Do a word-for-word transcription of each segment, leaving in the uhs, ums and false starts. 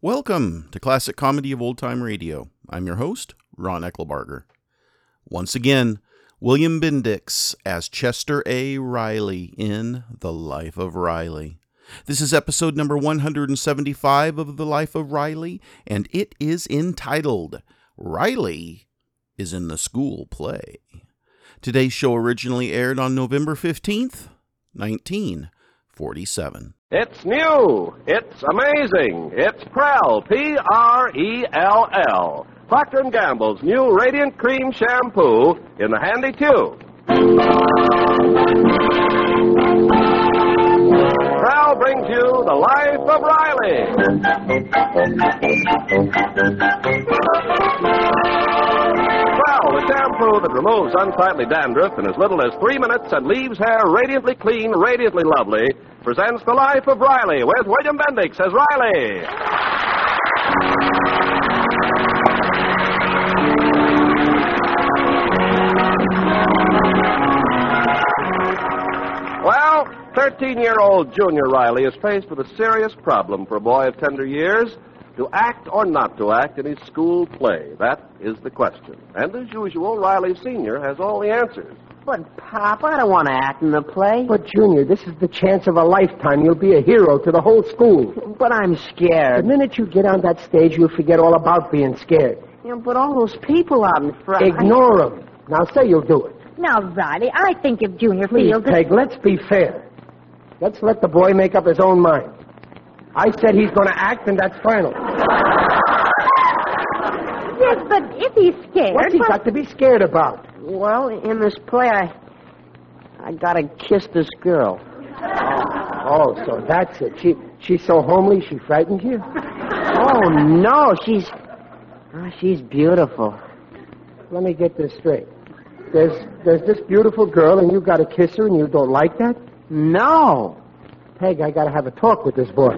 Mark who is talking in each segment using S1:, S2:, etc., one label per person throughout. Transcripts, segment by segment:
S1: Welcome to Classic Comedy of Old Time Radio. I'm your host, Ron Eckelbarger. Once again, William Bendix as Chester A. Riley in The Life of Riley. This is episode number one hundred seventy-five of The Life of Riley, and it is entitled, Riley is in the School Play. Today's show originally aired on November fifteenth, nineteen forty-seven.
S2: It's new. It's amazing. It's Prell, P R E L L. Procter and Gamble's new Radiant Cream Shampoo in the handy tube. Prell brings you The Life of Riley. Prell, the shampoo that removes unsightly dandruff in as little as three minutes and leaves hair radiantly clean, radiantly lovely, presents The Life of Riley with William Bendix as Riley. Well, thirteen-year-old Junior Riley is faced with a serious problem for a boy of tender years. To act or not to act in his school play, that is the question. And as usual, Riley Senior has all the answers.
S3: But, Pop, I don't want to act in the play.
S4: But, Junior, this is the chance of a lifetime. You'll be a hero to the whole school.
S3: But I'm scared.
S4: The minute you get on that stage, you'll forget all about being scared.
S3: You know, but all those people out in front...
S4: Ignore them. Now, say you'll do it.
S5: Now, Riley, I think if Junior
S4: Please,
S5: feels...
S4: Peg, let's be fair. Let's let the boy make up his own mind. I said he's going to act, and that's final.
S5: Yes, but if he's scared...
S4: What's he
S5: well...
S4: got to be scared about?
S3: Well, in this play, I... I gotta kiss this girl.
S4: Oh, so that's it. She She's so homely, she frightened you?
S3: Oh, no, she's... Oh, she's beautiful.
S4: Let me get this straight. There's, there's this beautiful girl, and you got to kiss her, and you don't like that?
S3: No.
S4: Peg, I got to have a talk with this boy.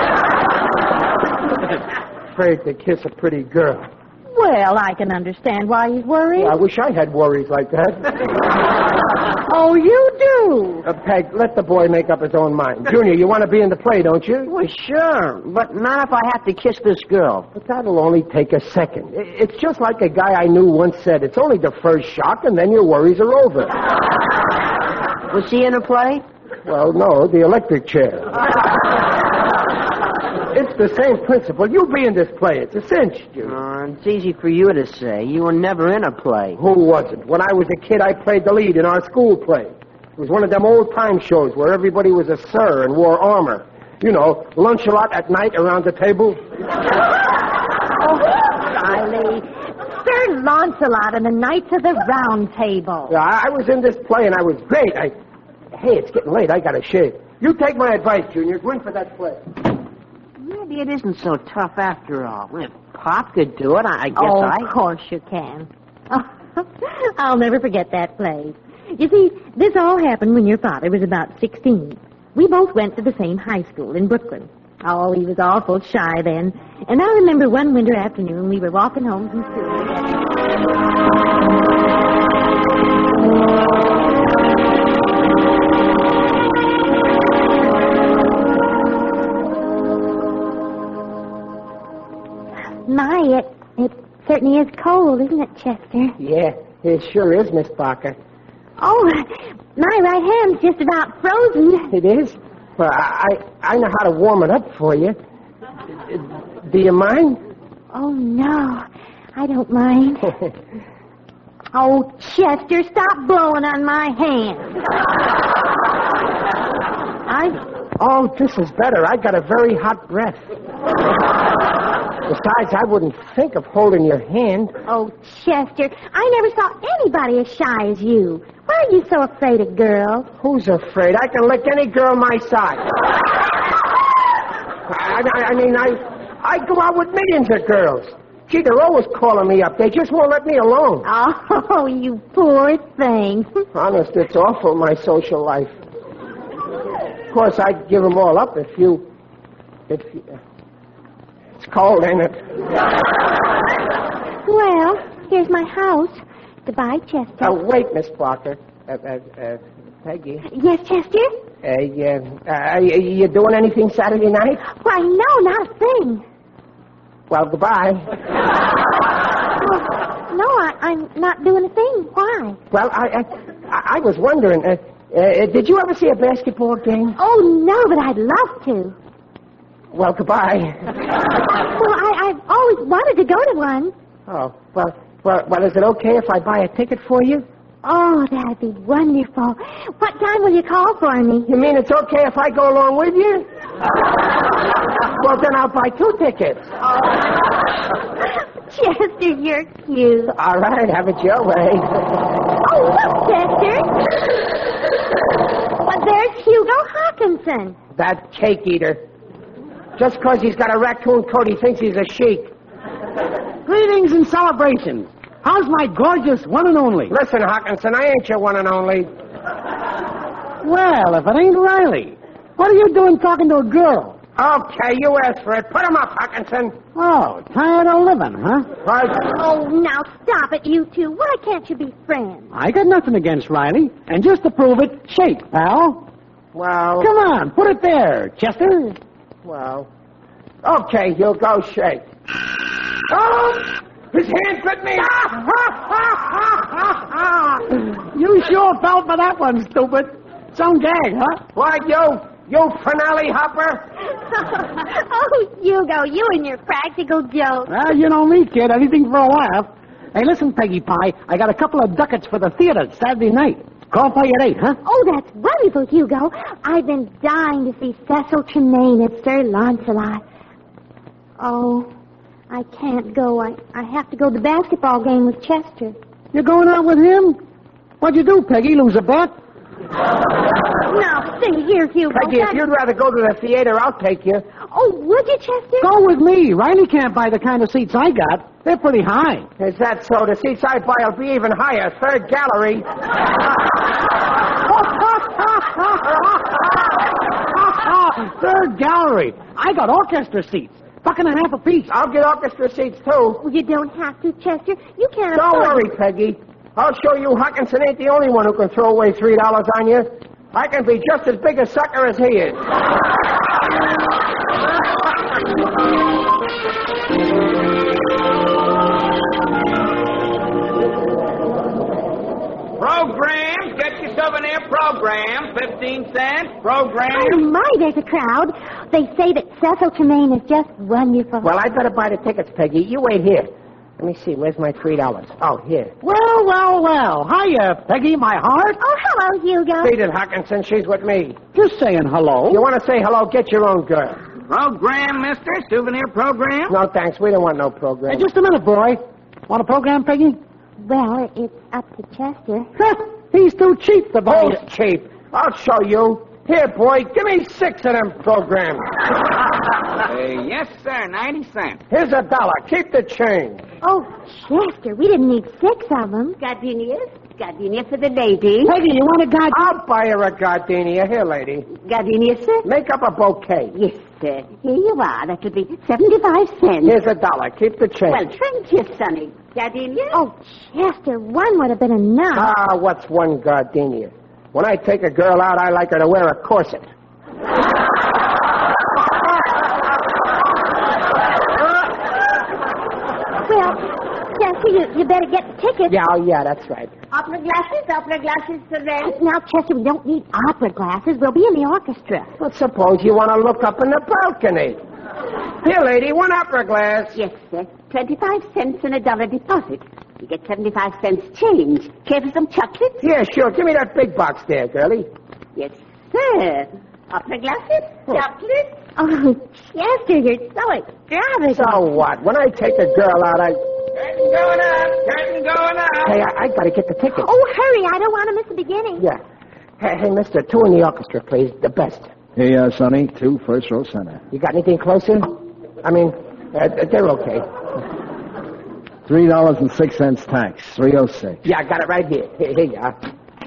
S4: Afraid to kiss a pretty girl.
S5: Well, I can understand why he's worried.
S4: Yeah, I wish I had worries like that.
S5: Oh, you do?
S4: Uh, Peg, let the boy make up his own mind. Junior, you want to be in the play, don't you?
S3: Well, sure, but not if I have to kiss this girl.
S4: But that'll only take a second. I- It's just like a guy I knew once said, it's only the first shock, and then your worries are over.
S3: Was she in the play?
S4: Well, no, the electric chair. It's the same principle. You be in this play. It's a cinch, Junior.
S3: Uh, it's easy for you to say. You were never in a play.
S4: Who wasn't? When I was a kid, I played the lead in our school play. It was one of them old-time shows where everybody was a sir and wore armor. You know, lunch a lot at night around the table.
S5: Oh, Riley. Sir Launcelot and the Knights of the Round Table.
S4: Yeah, I I was in this play, and I was great. I... Hey, it's getting late. I got to shave. You take my advice, Junior. Go in for that play.
S3: Maybe it isn't so tough after all. If Pop could do it, I, I guess
S5: oh,
S3: I...
S5: of course you can. I'll never forget that play. You see, this all happened when your father was about sixteen. We both went to the same high school in Brooklyn. Oh, he was awful shy then. And I remember one winter afternoon we were walking home from school together. My, it, it certainly is cold, isn't it, Chester?
S4: Yeah, it sure is, Miss Barker.
S5: Oh, my right hand's just about frozen.
S4: It is? Well, I, I know how to warm it up for you. Do you mind?
S5: Oh, no, I don't mind. Oh, Chester, stop blowing on my hand.
S4: I... Oh, this is better. I got a very hot breath. Besides, I wouldn't think of holding your hand.
S5: Oh, Chester, I never saw anybody as shy as you. Why are you so afraid of girls?
S4: Who's afraid? I can lick any girl my size. I, I, I mean, I, I go out with millions of girls. Gee, they're always calling me up. They just won't let me alone.
S5: Oh, you poor thing.
S4: Honest, it's awful, my social life. Of course, I'd give them all up if you... If you... It's cold, ain't it?
S5: Well, here's my house. Goodbye, Chester.
S4: Uh, wait, Miss Barker. Uh, uh, uh, Peggy.
S5: Yes, Chester?
S4: Uh, yeah, uh, you doing anything Saturday night?
S5: Why, no, not a thing.
S4: Well, goodbye.
S5: No, I, I'm not doing a thing. Why?
S4: Well, I I, I was wondering, uh, uh, did you ever see a basketball game?
S5: Oh, no, but I'd love to.
S4: Well, goodbye.
S5: Well, I, I've always wanted to go to one.
S4: Oh, well, well, well, is it okay if I buy a ticket for you?
S5: Oh, that'd be wonderful. What time will you call for me?
S4: You mean it's okay if I go along with you? Well, then I'll buy two tickets.
S5: Chester, you're cute.
S4: All right, have it your way.
S5: Oh, look, Chester. Well, there's Hugo Hawkinson.
S4: That cake eater. Just because he's got a raccoon coat, he thinks he's a sheik.
S6: Greetings and celebrations. How's my gorgeous one and only?
S4: Listen, Hawkinson, I ain't your one and only.
S6: Well, if it ain't Riley, what are you doing talking to a girl?
S4: Okay, you asked for it. Put him up, Hawkinson.
S6: Oh, tired of living, huh?
S4: Right.
S5: Oh, now stop it, you two. Why can't you be friends?
S6: I got nothing against Riley. And just to prove it, shake, pal.
S4: Well,
S6: Come on, put it there, Chester.
S4: well. Okay, you'll go shake. Oh! His hand bit me!
S6: You sure fell for that one, stupid. Some gag, huh?
S4: Why, you, you finale hopper?
S5: Oh, Hugo, you and your practical jokes.
S6: Well, you know me, kid. Anything for a laugh. Hey, listen, Peggy Pie. I got a couple of ducats for the theater Saturday night. Call for you at eight, huh?
S5: Oh, that's wonderful, Hugo. I've been dying to see Cecil Tremaine at Sir Launcelot. Oh, I can't go. I, I have to go to the basketball game with Chester.
S6: You going out with him? What'd you do, Peggy? Lose a bet?
S5: Now, stay here, Hugo.
S4: Peggy, if you'd rather go to the theater, I'll take you.
S5: Oh, would you, Chester?
S6: Go with me. Riley can't buy the kind of seats I got. They're pretty high.
S4: Is that so? The seats I buy will be even higher. Third gallery.
S6: Third gallery. I got orchestra seats. Buck and a half apiece.
S4: I'll get orchestra seats, too.
S5: Well, you don't have to, Chester. You can't
S4: Don't
S5: afford
S4: worry, Peggy. I'll show you Hawkinson ain't the only one who can throw away three dollars on you. I can be just as big a sucker as he is.
S7: Programs, get your souvenir program, fifteen cents,
S5: Oh,
S7: program.
S5: my, there's a crowd. They say that Cecil Tremaine is just wonderful.
S4: Well, I'd better buy the tickets, Peggy. You wait here. Let me see. Where's my three dollars? Oh, here.
S6: Well, well, well. Hiya, Peggy, my heart.
S5: Oh, hello, Hugo.
S4: Beat it, Hawkinson. She's with me.
S6: Just saying hello.
S4: If you want to say hello, get your own girl.
S7: Program, mister, souvenir program.
S4: No, thanks. We don't want no
S6: Hey,
S4: program.
S6: just a minute, boy. Want a program, Peggy?
S5: Well, it's up to Chester.
S6: Huh, he's too cheap to buy
S4: Oh,
S6: it.
S4: cheap. I'll show you. Here, boy, give me six of them programs.
S7: Uh, yes, sir, ninety cents.
S4: Here's a dollar. Keep the change.
S5: Oh, Chester, we didn't need six of them.
S3: Gardenias. Gardenia for the lady.
S6: Peggy, you want a guy?
S4: I'll buy her a gardenia. Here, lady.
S3: Gardenia, sir?
S4: Make up a bouquet.
S3: Yes, sir. Here you are. That would be seventy-five cents.
S4: Here's a dollar. Keep the change.
S3: Well, thank you, Sonny. Gardenia?
S5: Oh, Chester, one would have been enough.
S4: Ah, what's one gardenia? When I take a girl out, I like her to wear a corset.
S5: Well, Chester, you, you better get the tickets.
S4: Yeah, oh, yeah, that's right.
S3: Opera glasses? Opera glasses for them?
S5: Now, Chester, we don't need opera glasses. We'll be in the orchestra.
S4: But suppose you want to look up in the balcony. Here, lady, one opera glass.
S3: Yes, sir. Twenty-five cents and a dollar deposit. You get seventy-five cents change. Care for some chocolates?
S4: Yeah, sure. Give me that big box there, girlie.
S3: Yes, sir. Opera glasses? Chocolates?
S5: Oh, Chester, you're so extravagant.
S4: So what? When I take a girl out, I...
S7: Curtain going up, curtain going up.
S4: Hey, I, I got to get the tickets.
S5: Oh, hurry. I don't want to miss the beginning.
S4: Yeah. Hey, hey, mister, two in the orchestra, please. The best.
S8: Hey, uh, Sonny, two first row center.
S4: You got anything closer? I mean, uh, they're okay.
S8: Three dollars and six cents tax, three oh six.
S4: Yeah, I got it right here. Here, here you are.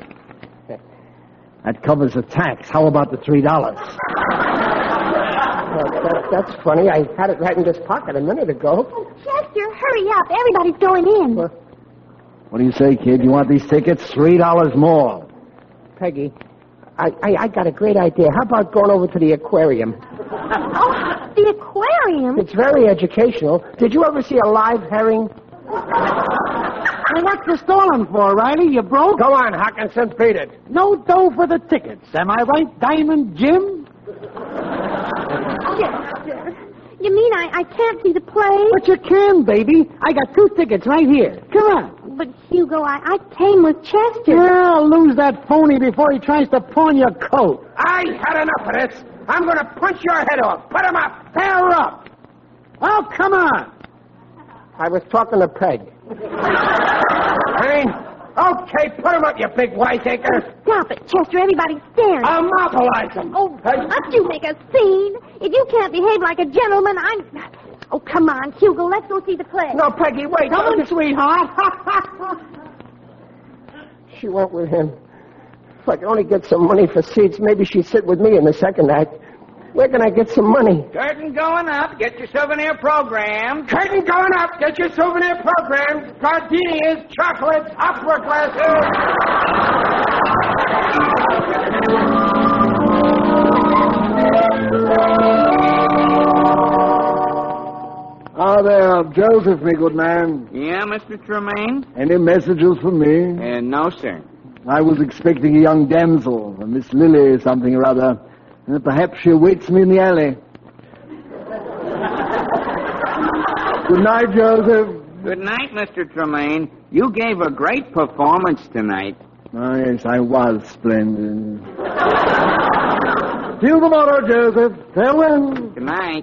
S8: That covers the tax. How about the three dollars?
S4: Well, that, that's funny. I had it right in this pocket a minute ago.
S5: Oh, Chester, hurry up. Everybody's going in.
S4: Well,
S8: What do you say, kid? You want these tickets? Three dollars more.
S4: Peggy, I, I, I got a great idea. How about going over to the aquarium?
S5: Oh, the aquarium?
S4: It's very educational. Did you ever see a live herring?
S6: Hey, what's the stalling for, Riley? You broke?
S4: Go on, Hawkinson, beat it.
S6: No dough for the tickets. Am I right, Diamond Jim?
S5: Chester, you mean I, I can't see the play?
S6: But you can, baby. I got two tickets right here. Come on.
S5: But, Hugo, I, I came with Chester.
S6: Yeah, I'll lose that phony before he tries to pawn your coat.
S4: I had enough of this. I'm going to punch your head off. Put him up.
S6: Tear up. Oh, come on.
S4: I was talking to Peg. Hey, okay, put him up, you big wiseacre.
S5: Stop it, Chester. Everybody's staring.
S4: I'll monopolize him.
S5: Oh, must you make a scene? If you can't behave like a gentleman, I'm... Oh, come on, Hugo. Let's go see the play.
S4: No, Peggy, wait.
S6: Come on, sweetheart.
S4: She went with him. If I could only get some money for seats, maybe she'd sit with me in the second act. Where can I get some money?
S7: Curtain going up. Get your souvenir program.
S4: Curtain going up. Get your souvenir programs. Gardenias, chocolates, opera glasses.
S8: Ah, there, Joseph, me good man.
S7: Yeah, Mister Tremaine?
S8: Any messages for me?
S7: Uh, no, sir.
S8: I was expecting a young damsel, a Miss Lily something or other. Uh, perhaps she awaits me in the alley. Good night, Joseph.
S7: Good night, Mister Tremaine. You gave a great performance tonight.
S8: Oh, yes, I was splendid. See you tomorrow, Joseph. Farewell.
S7: Good night.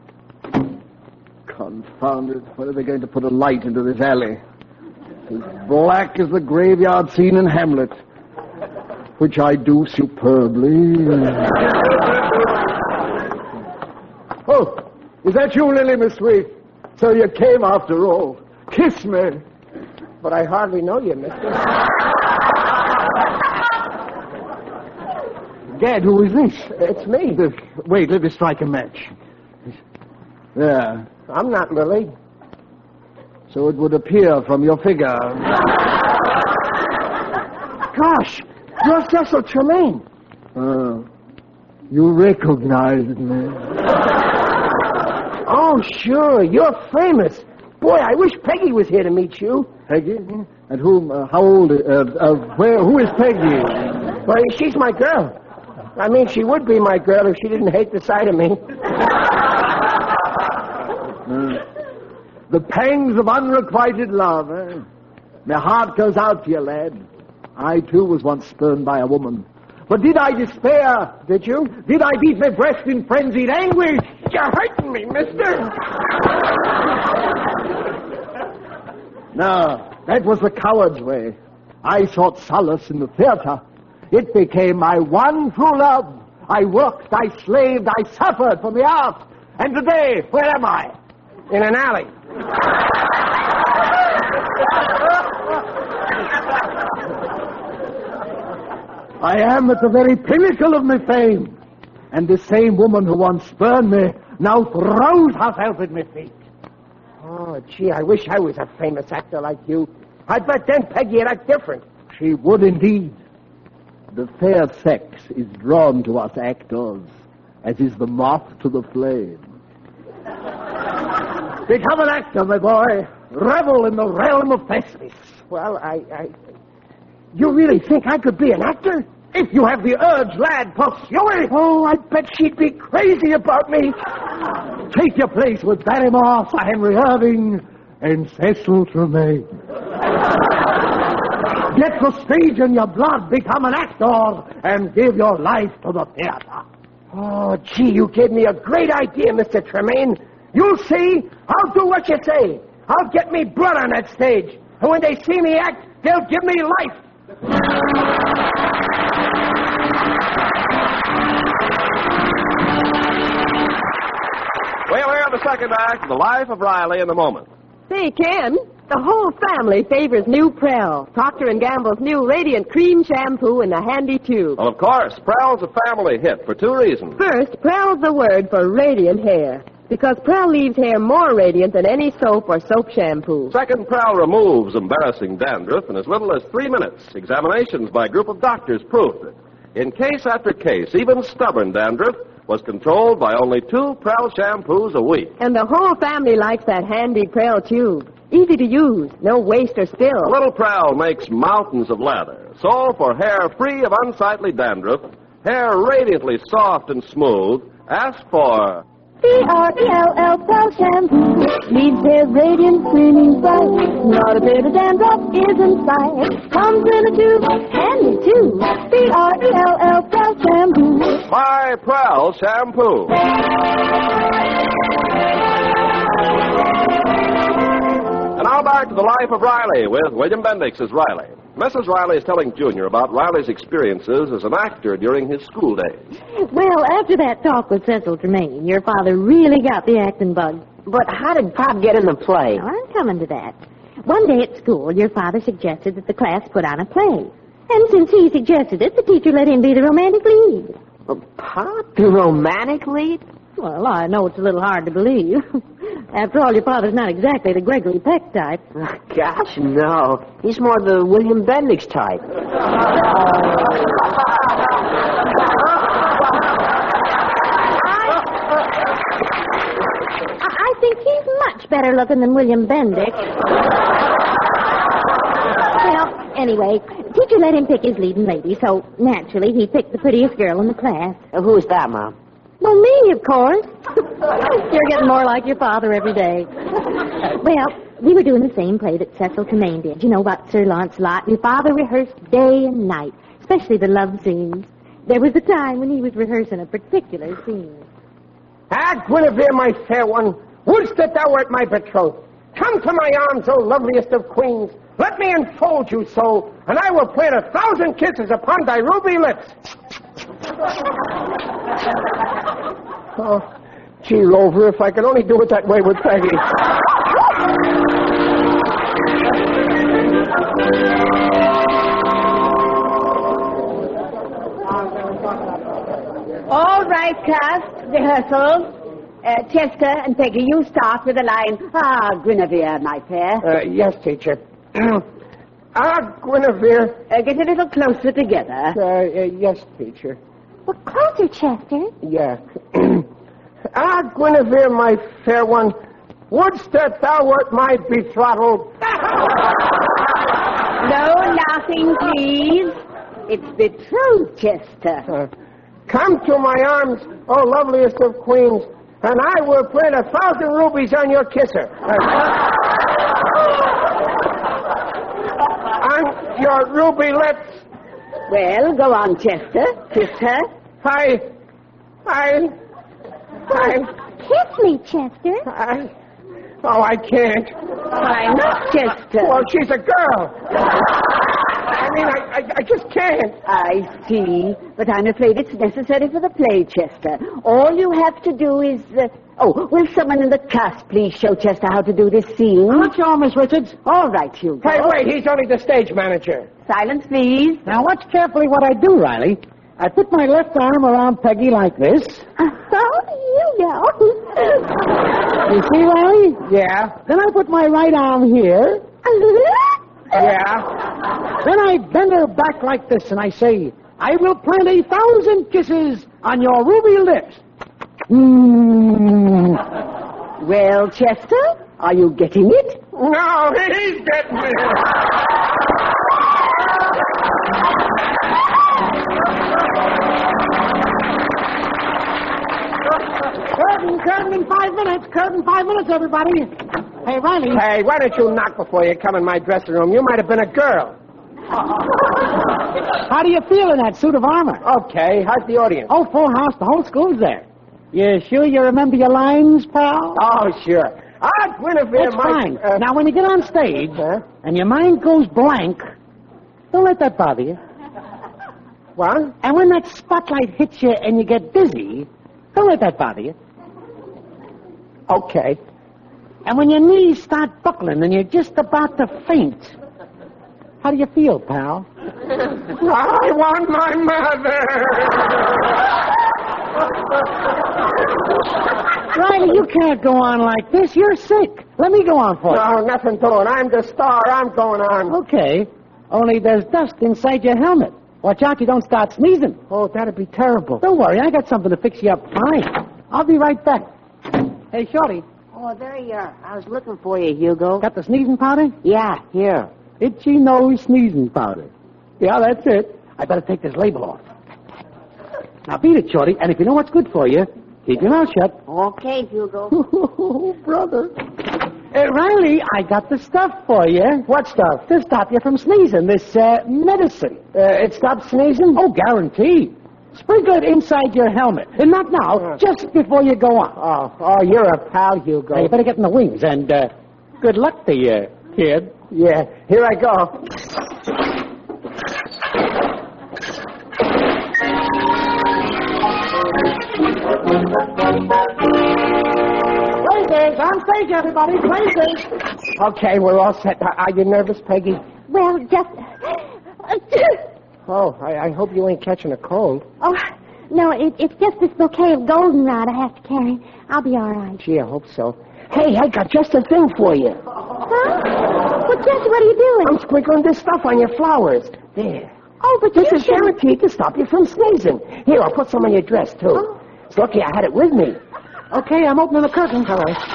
S8: Confound it. When are they going to put a light into this alley? As black as the graveyard scene in Hamlet, which I do superbly. Oh, is that you, Lily, Miss Sweet? So you came after all. Kiss me.
S4: But I hardly know you, mister.
S8: Gad, who is this?
S4: It's me.
S8: Wait, let me strike a match. There.
S4: I'm not Lily.
S8: So it would appear from your figure.
S4: Gosh, you're Cecil Tremaine.
S8: Uh, you recognized me.
S4: Oh, sure. You're famous. Boy, I wish Peggy was here to meet you.
S8: Peggy? And whom, uh, how old, uh, uh, where, who is Peggy?
S4: Well, she's my girl. I mean, she would be my girl if she didn't hate the sight of me.
S8: Uh, the pangs of unrequited love, eh? My heart goes out to you, lad. I, too, was once spurned by a woman. But did I despair?
S4: Did you?
S8: Did I beat my breast in frenzied anguish?
S4: You're hurting me, mister.
S8: No, that was the coward's way. I sought solace in the theater. It became my one true love. I worked, I slaved, I suffered for the art. And today, where am I?
S4: In an alley.
S8: I am at the very pinnacle of my fame. And the same woman who once spurned me now throws herself at my feet.
S4: Oh, gee, I wish I was a famous actor like you. I bet then Peggy would act different.
S8: She would indeed. The fair sex is drawn to us actors, as is the moth to the flame. Become an actor, my boy. Revel in the realm of Thespis.
S4: Well, I, I... You really think I could be an actor?
S8: If you have the urge, lad, pursue it.
S4: Oh, I bet she'd be crazy about me.
S8: Take your place with Barrymore, Sir Henry Irving, and Cecil Tremaine. Get the stage in your blood, become an actor, and give your life to the theater.
S4: Oh, gee, you gave me a great idea, Mister Tremaine. You'll see. I'll do what you say. I'll get me blood on that stage. And when they see me act, they'll give me life.
S2: We'll hear the second act of The Life of Riley in a moment.
S9: Say, Ken, the whole family favors new Prell, Procter and Gamble's new Radiant Cream Shampoo in a handy tube.
S2: Well, of course, Prell's a family hit for two reasons.
S9: First, Prell's the word for radiant hair, because Prell leaves hair more radiant than any soap or soap shampoo.
S2: Second, Prell removes embarrassing dandruff in as little as three minutes. Examinations by a group of doctors proved it. In case after case, even stubborn dandruff, was controlled by only two Prel shampoos a week.
S9: And the whole family likes that handy Prel tube. Easy to use, no waste or spill.
S2: Little Prel makes mountains of lather. So for hair free of unsightly dandruff, hair radiantly soft and smooth, ask for...
S5: P R E L L Prel shampoo leaves hair radiant, gleaming bright. Not a bit of dandruff is in sight. Comes in a tube, handy too. P R E L L Prel shampoo.
S2: My Prel shampoo. And now back to the life of Riley with William Bendix as Riley. Missus Riley is telling Junior about Riley's experiences as an actor during his school days.
S5: Well, after that talk with Cecil Tremaine, your father really got the acting bug.
S4: But how did Pop get in the play?
S5: Now, I'm coming to that. One day at school, your father suggested that the class put on a play. And since he suggested it, the teacher let him be the romantic lead.
S4: Well, Pop, the romantic lead?
S5: Well, I know it's a little hard to believe. After all, your father's not exactly the Gregory Peck type.
S4: Oh, gosh, no. He's more the William Bendix type.
S5: I, I think he's much better looking than William Bendix. Well, anyway, teacher let him pick his leading lady, so naturally he picked the prettiest girl in the class.
S4: Uh, who's that, Mom?
S5: Well, me, of course. You're getting more like your father every day. Well, we were doing the same play that Cecil Tremaine did, you know, about Sir Launcelot. Your father rehearsed day and night, especially the love scenes. There was a time when he was rehearsing a particular scene.
S4: Ah, Guinevere, my fair one, wouldst that thou wert my betrothed? Come to my arms, O loveliest of queens. Let me enfold you so, and I will plant a thousand kisses upon thy ruby lips. Oh, gee, Rover, if I could only do it that way with Peggy.
S3: All right, cast, rehearsal. Uh, Chester and Peggy, you start with the line, ah, Guinevere, my fair.
S4: Uh, yes, teacher. Ah, Guinevere.
S3: Uh, get a little closer together.
S4: Uh, uh, yes, teacher.
S5: Well, closer, Chester.
S4: Yeah. Ah, Guinevere, my fair one, wouldst that thou wert my betrothed?
S3: No laughing, please. It's betrothed, Chester.
S4: Uh, come to my arms, O loveliest of queens, and I will plant a thousand rubies on your kisser. Uh, on your ruby lips.
S3: Well, go on, Chester. Kiss her.
S4: I... I... I...
S5: Kiss me, Chester.
S4: I... Oh, I can't.
S3: Why not, Chester?
S4: Well, she's a girl. I mean, I, I, I just can't.
S3: I see, but I'm afraid it's necessary for the play, Chester. All you have to do is... Uh... Oh, will someone in the cast please show Chester how to do this scene?
S6: Not sure, Miss Richards.
S3: All right, Hugo.
S4: Hey, wait, he's only the stage manager.
S3: Silence, please.
S6: Now, watch carefully what I do, Riley. I put my left arm around Peggy like this.
S5: Oh, you know.
S6: You see, Riley?
S4: Yeah.
S6: Then I put my right arm here.
S4: Yeah.
S6: Then I bend her back like this, and I say, I will plant a thousand kisses on your ruby lips. Mm.
S3: Well, Chester, are you getting it?
S4: No, he's getting it.
S6: Curtain, curtain in five minutes. Curtain five minutes, everybody. Hey, Riley.
S4: Hey, why don't you knock before you come in my dressing room? You might have been a girl.
S6: How do you feel in that suit of armor?
S4: Okay, how's the audience?
S6: Oh, full house. The whole school's there. You sure you remember your lines, pal?
S4: Oh, sure. Ah, Guinevere,
S6: That's
S4: my...
S6: fine.
S4: Uh,
S6: Now, when you get on stage
S4: Huh?
S6: and your mind goes blank, don't let that bother you.
S4: What?
S6: And when that spotlight hits you and you get dizzy, don't let that bother you.
S4: Okay.
S6: And when your knees start buckling and you're just about to faint, how do you feel, pal?
S4: I want my mother.
S6: Riley, you can't go on like this. You're sick. Let me go on for you.
S4: No, nothing doing. I'm the star. I'm going on.
S6: Okay. Only there's dust inside your helmet. Watch out you don't start sneezing.
S4: Oh, that'd be terrible.
S6: Don't worry, I got something to fix you up fine. I'll be right back. Hey, Shorty,
S3: Oh, there you are. I was looking for you, Hugo.
S6: got the sneezing powder?
S3: Yeah, here.
S6: Itchy nose sneezing powder. Yeah, that's it. I better take this label off. Now beat it, Shorty, and if you know what's good for you, keep your mouth shut.
S3: Okay, Hugo.
S6: Oh, brother. Uh, Riley, I got the stuff for you.
S4: What stuff?
S6: To stop you from sneezing, this uh, medicine.
S4: Uh, it stops sneezing?
S6: Oh, guaranteed. Sprinkle it inside your helmet. And not now,
S4: Uh.
S6: just before you go on.
S4: Oh, oh, you're a pal, Hugo.
S6: Now, you better get in the wings, and uh, good luck to you, kid.
S4: Yeah, here I go.
S6: Places, on stage, everybody, places.
S4: Okay, we're all set. Are, are you nervous, Peggy?
S5: Well, just...
S4: Oh, I, I hope you ain't catching a cold.
S5: Oh, no, it, it's just this bouquet of goldenrod I have to carry. I'll be all right.
S4: Gee, I hope so. Hey, I got just a thing for you.
S5: Huh? Well, Jesse, what are you doing?
S4: I'm sprinkling this stuff on your flowers. There.
S5: Oh, but
S4: This
S5: you
S4: is
S5: should...
S4: guaranteed to stop you from sneezing. Here, I'll put some on your dress, too.
S5: Oh.
S4: It's lucky I had it with me.
S6: Okay, I'm opening the curtain.
S4: All right.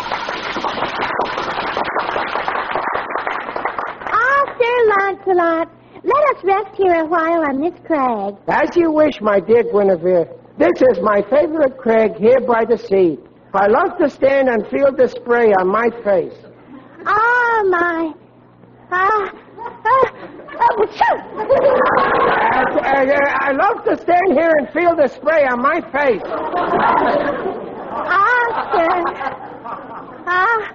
S5: Ah, Sir Lancelot, let us rest here a while on this crag.
S4: As you wish, my dear Guinevere. This is my favorite crag here by the sea. I love to stand and feel the spray on my face.
S5: Ah, my... Ah... ah, oh,
S4: Uh, uh, uh, I love to stand here and feel the spray on my face.
S5: ah, sir. Ah...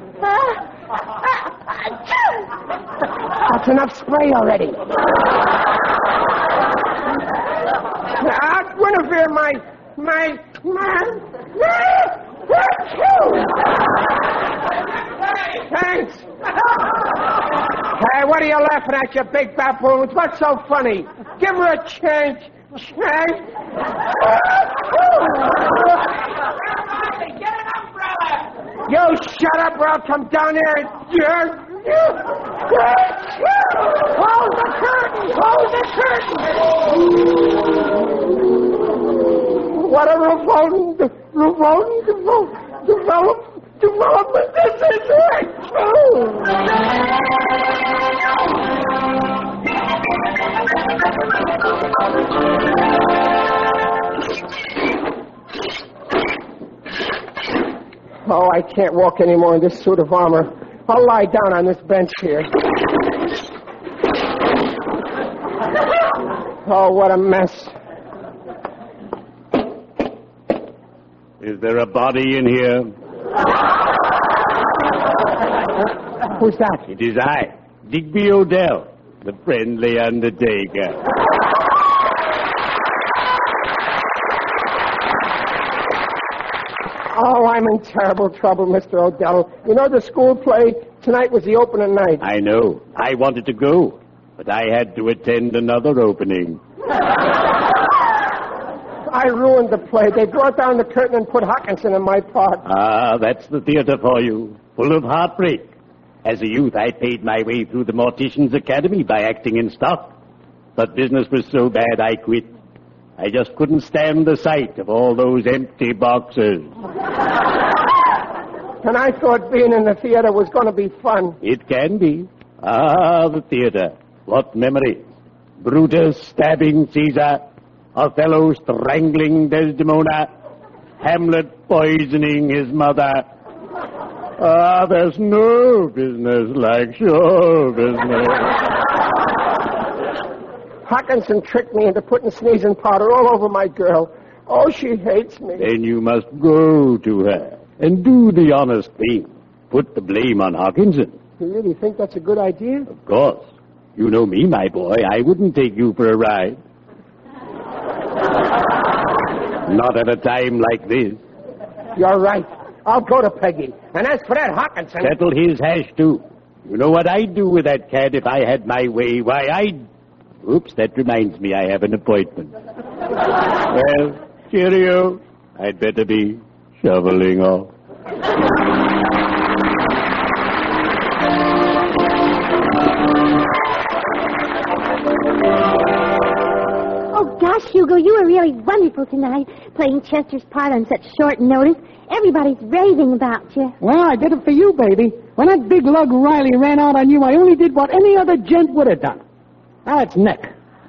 S5: Ah... ah,
S4: That's enough spray already. Ah, Guinevere, my... My... My... Thanks. Hey, what are you laughing at, you big baboons? What's so funny? Give her a change. Change?
S7: Get an umbrella!
S4: You shut up or I'll come down there and... Close the curtain! Close the curtain! What a revolting, revolting, develop, develop, development this is right Oh, I can't walk anymore in this suit of armor. I'll lie down on this bench here. Oh, what a mess.
S10: Is there a body in here?
S4: Who's that?
S10: It is I, Digby Odell, the friendly undertaker.
S4: Oh, I'm in terrible trouble, Mister Odell. You know the school play? Tonight was the opening night.
S10: I know. I wanted to go, but I had to attend another opening.
S4: I ruined the play. They brought down the curtain and put Hawkinson in my part.
S10: Ah, that's the theater for you, full of heartbreak. As a youth, I paid my way through the Mortician's Academy by acting in stock. But business was so bad, I quit. I just couldn't stand the sight of all those empty boxes.
S4: And I thought being in the theater was going to be fun.
S10: It can be. Ah, the theater. What memories. Brutus stabbing Caesar. Othello strangling Desdemona. Hamlet poisoning his mother. Ah, there's no business like show business.
S4: Hawkinson tricked me into putting sneezing powder all over my girl. Oh, she hates me.
S10: Then you must go to her and do the honest thing. Put the blame on Hawkinson.
S4: You really think that's a good idea?
S10: Of course. You know me, my boy. I wouldn't take you for a ride. Not at a time like this.
S4: You're right. I'll go to Peggy. And as for that Hawkinson...
S10: Settle his hash, too. You know what I'd do with that cat if I had my way? Why, I'd... Oops, that reminds me I have an appointment. Well, cheerio. I'd better be shoveling off.
S5: Gamble, you were really wonderful tonight, playing Chester's part on such short notice. Everybody's raving about you.
S6: Well, I did it for you, baby. When that big lug Riley ran out on you, I only did what any other gent would have done. Now it's Nick.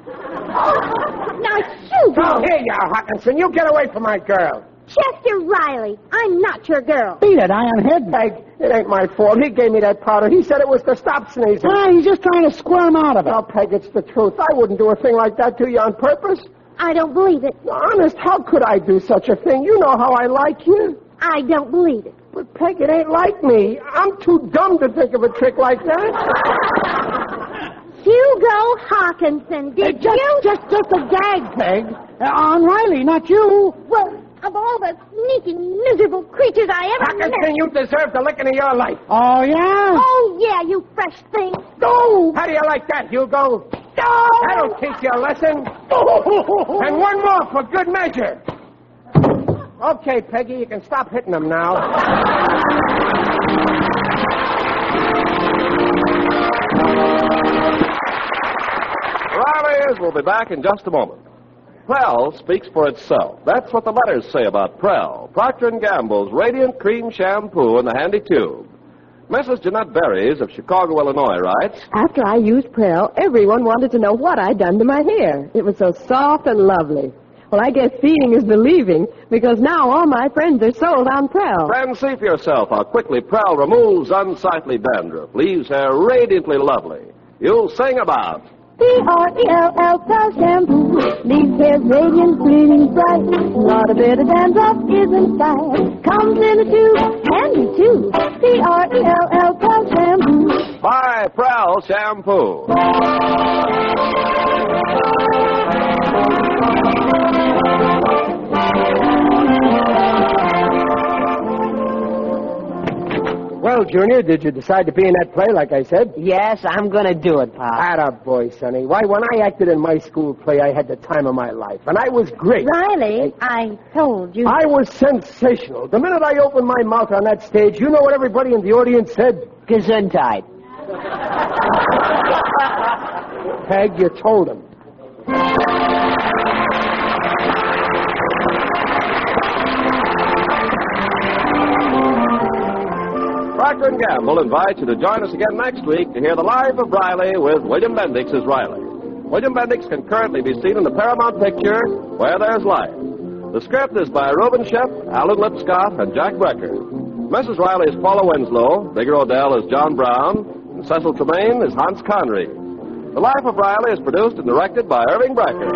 S5: Now, Hugo!
S4: Oh, here you are, Hawkinson. You get away from my girl.
S5: Chester Riley, I'm not your girl.
S6: Beat it, Ironhead.
S4: Peg, it ain't my fault. He gave me that powder. He said it was to stop sneezing.
S6: Ah, he's just trying to squirm out of it.
S4: Oh, Peg, it's the truth. I wouldn't do a thing like that to you on purpose.
S5: I don't believe it.
S4: Honest, how could I do such a thing? You know how I like you.
S5: I don't believe it.
S4: But, Peg, it ain't like me. I'm too dumb to think of a trick like that.
S5: Hugo Hawkinson, did
S6: Hey, just,
S5: you?
S6: just, just a gag, Peg. Uh, on Riley, not you.
S5: Well, of all the sneaking, miserable creatures I ever
S4: Hawkinson,
S5: met.
S4: you deserve the licking of your life.
S6: Oh, yeah?
S5: Oh, yeah, you fresh thing.
S4: Go! How do you like that, Hugo?
S5: No!
S4: That'll teach you a lesson. And one more for good measure. Okay, Peggy, you can stop hitting them now.
S2: Riley's will be back in just a moment. Prell speaks for itself. That's what the letters say about Prell, Procter and Gamble's Radiant Cream Shampoo in the handy tube. Missus Jeanette Berries of Chicago, Illinois writes,
S9: After I used Prell, everyone wanted to know what I'd done to my hair. It was so soft and lovely. Well, I guess seeing is believing, because now all my friends are sold on Prell.
S2: Friends, see for yourself how quickly Prell removes unsightly dandruff, leaves hair radiantly lovely. You'll sing about
S5: P R E L L Prell Shampoo. Leaves hair radiant, gleaming bright. Not a bit of dandruff is inside. Comes in a tube, handy too. P R E L L Prell Shampoo.
S2: Buy Prell Shampoo.
S4: Well, Junior, did you decide to be in that play like I said?
S11: Yes, I'm going to do it, Pop.
S4: Attaboy, Sonny. Why, when I acted in my school play, I had the time of my life, and I was great.
S5: Riley, I told you.
S4: I was sensational. The minute I opened my mouth on that stage, you know what everybody in the audience said?
S11: Gesundheit.
S4: Peg, you told him.
S2: Procter and Gamble invites you to join us again next week to hear the life of Riley with William Bendix as Riley. William Bendix can currently be seen in the Paramount picture Where There's Life. The script is by Reuben Shep, Alan Lipscott, and Jack Brecker. Missus Riley is Paula Winslow, Digger Odell is John Brown, and Cecil Tremaine is Hans Conry. The Life of Riley is produced and directed by Irving Brecker.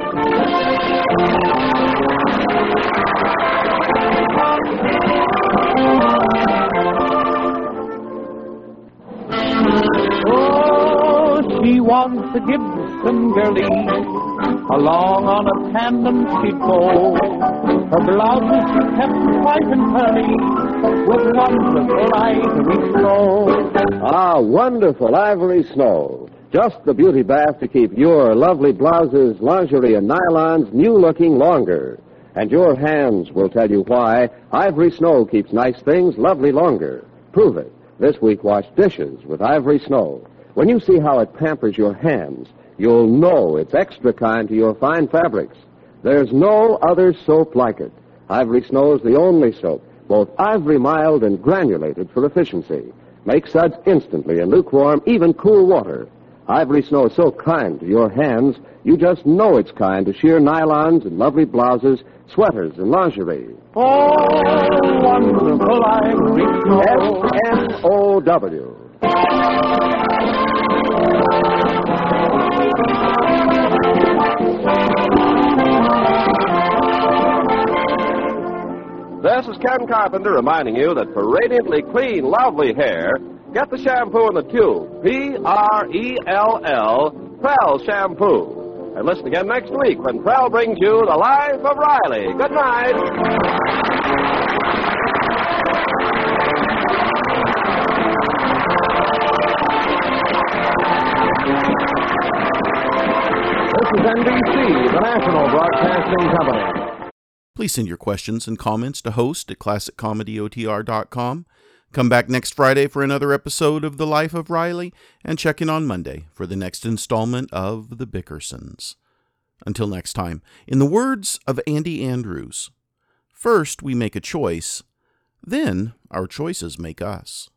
S12: Oh, she wants a Gibson girlie, along on a tandem she'd go. Her blouses she kept white and pearly, with wonderful ivory snow.
S2: Ah, wonderful ivory snow. Just the beauty bath to keep your lovely blouses, lingerie, and nylons new-looking longer. And your hands will tell you why Ivory Snow keeps nice things lovely longer. Prove it. This week, wash dishes with Ivory Snow. When you see how it pampers your hands, you'll know it's extra kind to your fine fabrics. There's no other soap like it. Ivory Snow is the only soap, both ivory mild and granulated for efficiency. Makes suds instantly in lukewarm, even cool water. Ivory Snow is so kind to your hands, you just know it's kind to sheer nylons and lovely blouses, sweaters, and lingerie.
S12: Oh, wonderful ivory snow.
S2: S N O W. This is Ken Carpenter reminding you that for radiantly clean, lovely hair, get the shampoo in the tube. P R E L L, Prell Shampoo. And listen again next week when Prell brings you The Life of Riley. Good night. This is N B C, the National Broadcasting Company.
S1: Please send your questions and comments to host at classic comedy O T R dot com. Come back next Friday for another episode of The Life of Riley, and check in on Monday for the next installment of The Bickersons. Until next time, in the words of Andy Andrews, first we make a choice, then our choices make us.